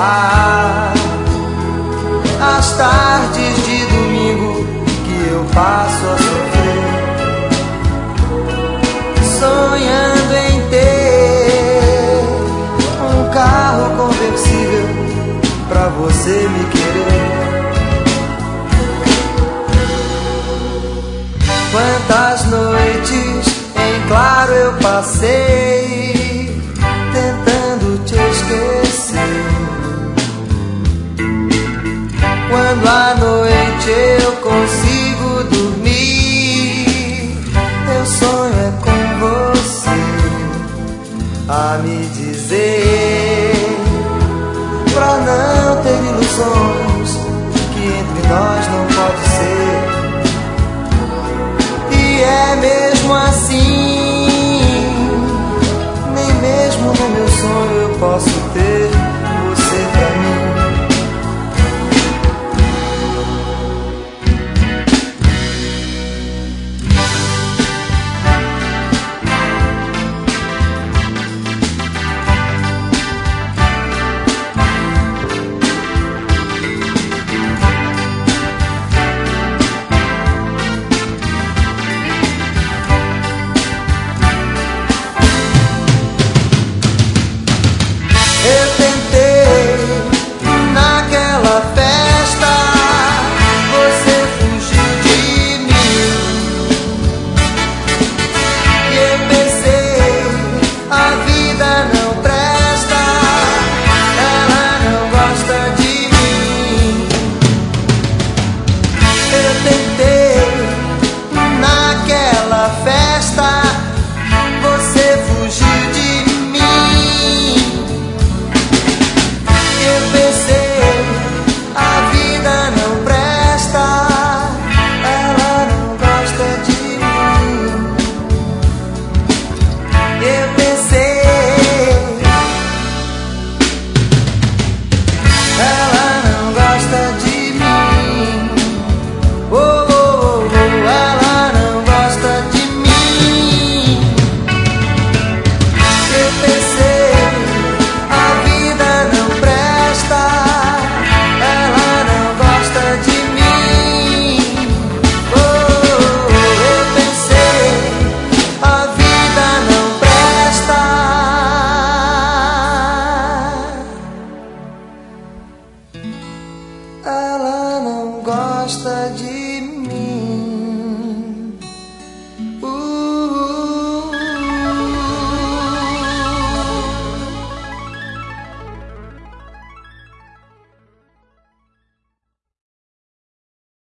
falar. As tardes de domingo que eu passo a sofrer, sonhando em ter um carro conversível pra você me querer. Quantas noites em claro eu passei tentando te esquecer. Quando à noite eu consigo dormir, meu sonho é com você a me dizer, pra não ter ilusões, que entre nós não pode ser. E é mesmo assim, nem mesmo no meu sonho eu posso ter